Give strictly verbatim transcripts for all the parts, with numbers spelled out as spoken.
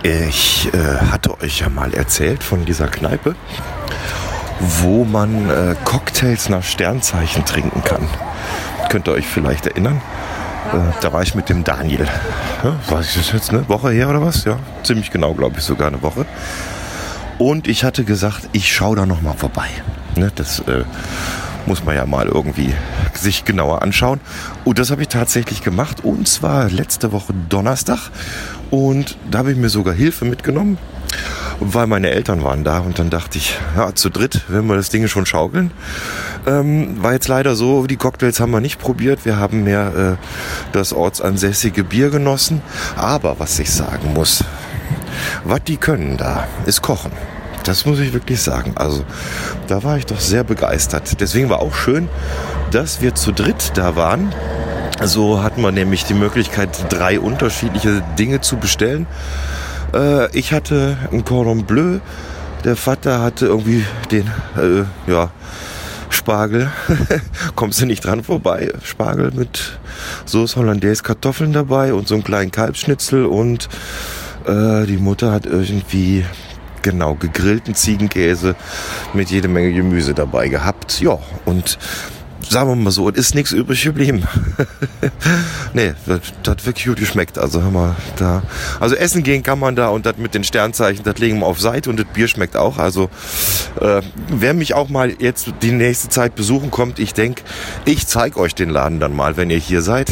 Ich äh, hatte euch ja mal erzählt von dieser Kneipe, wo man äh, Cocktails nach Sternzeichen trinken kann. Könnt ihr euch vielleicht erinnern? Äh, da war ich mit dem Daniel. Ja, weiß ich das jetzt, eine Woche her oder was? Ja, ziemlich genau, glaube ich, sogar eine Woche. Und ich hatte gesagt, ich schaue da nochmal vorbei. Ne, das äh, muss man ja mal irgendwie sich genauer anschauen. Und das habe ich tatsächlich gemacht. Und zwar letzte Woche Donnerstag. Und da habe ich mir sogar Hilfe mitgenommen, weil meine Eltern waren da. Und dann dachte ich, ja, zu dritt werden wir das Ding schon schaukeln. Ähm, war jetzt leider so, die Cocktails haben wir nicht probiert. Wir haben mehr äh, das ortsansässige Bier genossen. Aber was ich sagen muss, was die können da, ist kochen. Das muss ich wirklich sagen. Also da war ich doch sehr begeistert. Deswegen war auch schön, dass wir zu dritt da waren. So hatten wir nämlich die Möglichkeit, drei unterschiedliche Dinge zu bestellen. Äh, ich hatte ein Cordon Bleu. Der Vater hatte irgendwie den äh, ja, Spargel. Kommst du nicht dran vorbei. Spargel mit Sauce Hollandaise, Kartoffeln dabei und so einen kleinen Kalbsschnitzel. Und äh, die Mutter hat irgendwie... Genau, gegrillten Ziegenkäse mit jede Menge Gemüse dabei gehabt. Ja, und sagen wir mal so, es ist nichts übrig geblieben. Nee, das, das hat wirklich gut geschmeckt. Also hör mal, da. Also essen gehen kann man da und das mit den Sternzeichen, das legen wir auf Seite und das Bier schmeckt auch. Also äh, wer mich auch mal jetzt die nächste Zeit besuchen kommt, ich denke, ich zeige euch den Laden dann mal, wenn ihr hier seid.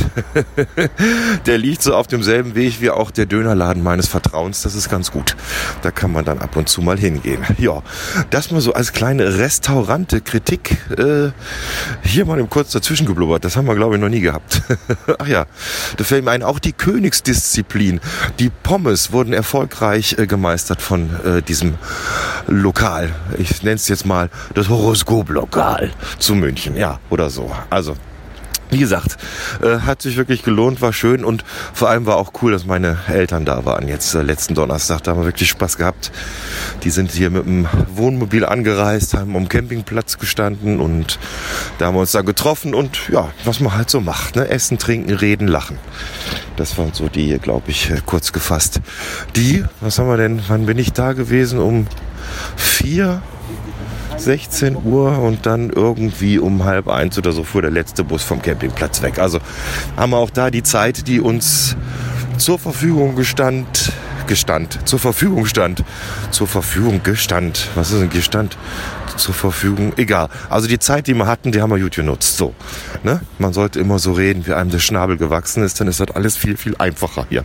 Der liegt so auf demselben Weg wie auch der Dönerladen meines Vertrauens. Das ist ganz gut. Da kann man dann ab und zu mal hingehen. Ja, das mal so als kleine Restaurante-Kritik. Äh, hier mal im kurz dazwischen geblubbert. Das haben wir, glaube ich, noch nie gehabt. Ach ja, da fällt mir ein, auch die Königsdisziplin. Die Pommes wurden erfolgreich äh, gemeistert von äh, diesem Lokal. Ich nenne es jetzt mal das Horoskop-Lokal zu München. Ja, oder so. Also, wie gesagt, äh, hat sich wirklich gelohnt, war schön und vor allem war auch cool, dass meine Eltern da waren. Jetzt äh, letzten Donnerstag, da haben wir wirklich Spaß gehabt. Die sind hier mit dem Wohnmobil angereist, haben am Campingplatz gestanden und da haben wir uns da getroffen und ja, was man halt so macht, ne? Essen, trinken, reden, lachen. Das waren so die, glaube ich, äh, kurz gefasst. Die, was haben wir denn, wann bin ich da gewesen? Um vier... sechzehn Uhr und dann irgendwie um halb eins oder so fuhr der letzte Bus vom Campingplatz weg. Also haben wir auch da die Zeit, die uns zur Verfügung gestand, gestand, zur Verfügung stand, zur Verfügung gestand. Was ist ein Gestand? Zur Verfügung, egal. Also die Zeit, die wir hatten, die haben wir gut genutzt. So, ne? Man sollte immer so reden, wie einem der Schnabel gewachsen ist, dann ist das alles viel, viel einfacher hier.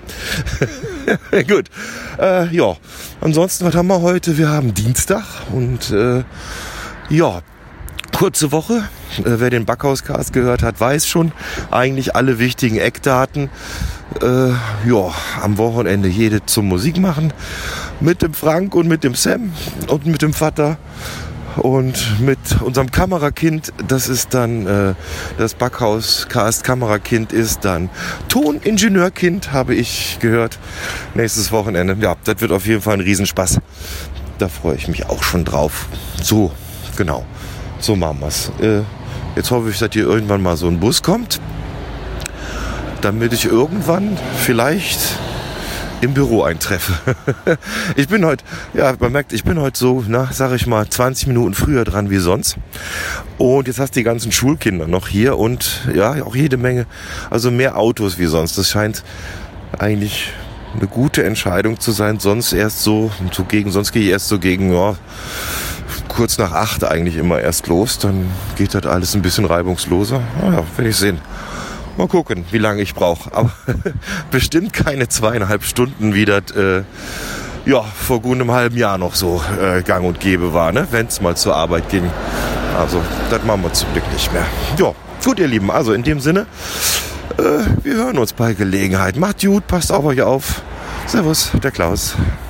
Gut. Äh, ja, ansonsten, was haben wir heute? Wir haben Dienstag und äh, ja, kurze Woche. Äh, wer den Backhauscast gehört hat, weiß schon eigentlich alle wichtigen Eckdaten. Äh, ja, am Wochenende jede zum Musik machen. Mit dem Frank und mit dem Sam und mit dem Vater. Und mit unserem Kamerakind, das ist dann äh, das Backhaus-Cast Kamerakind ist dann Toningenieurkind, habe ich gehört. Nächstes Wochenende. Ja, das wird auf jeden Fall ein Riesenspaß. Da freue ich mich auch schon drauf. So, genau. So machen wir's. Äh, jetzt hoffe ich, dass hier irgendwann mal so ein Bus kommt, damit ich irgendwann vielleicht im Büro eintreffe. Ich bin heute, ja, man merkt, ich bin heute so, na, sag ich mal, zwanzig Minuten früher dran wie sonst. Und jetzt hast du die ganzen Schulkinder noch hier und ja, auch jede Menge, also mehr Autos wie sonst. Das scheint eigentlich eine gute Entscheidung zu sein. Sonst erst so, so gegen, sonst gehe ich erst so gegen, ja, kurz nach acht eigentlich immer erst los. Dann geht das alles ein bisschen reibungsloser. Naja, will ich sehen. Mal gucken, wie lange ich brauche. Aber bestimmt keine zweieinhalb Stunden, wie das äh, ja, vor gut einem halben Jahr noch so äh, gang und gäbe war, ne? Wenn es mal zur Arbeit ging. Also, das machen wir zum Glück nicht mehr. Ja, gut, ihr Lieben. Also in dem Sinne, äh, wir hören uns bei Gelegenheit. Macht gut, passt auf euch auf. Servus, der Klaus.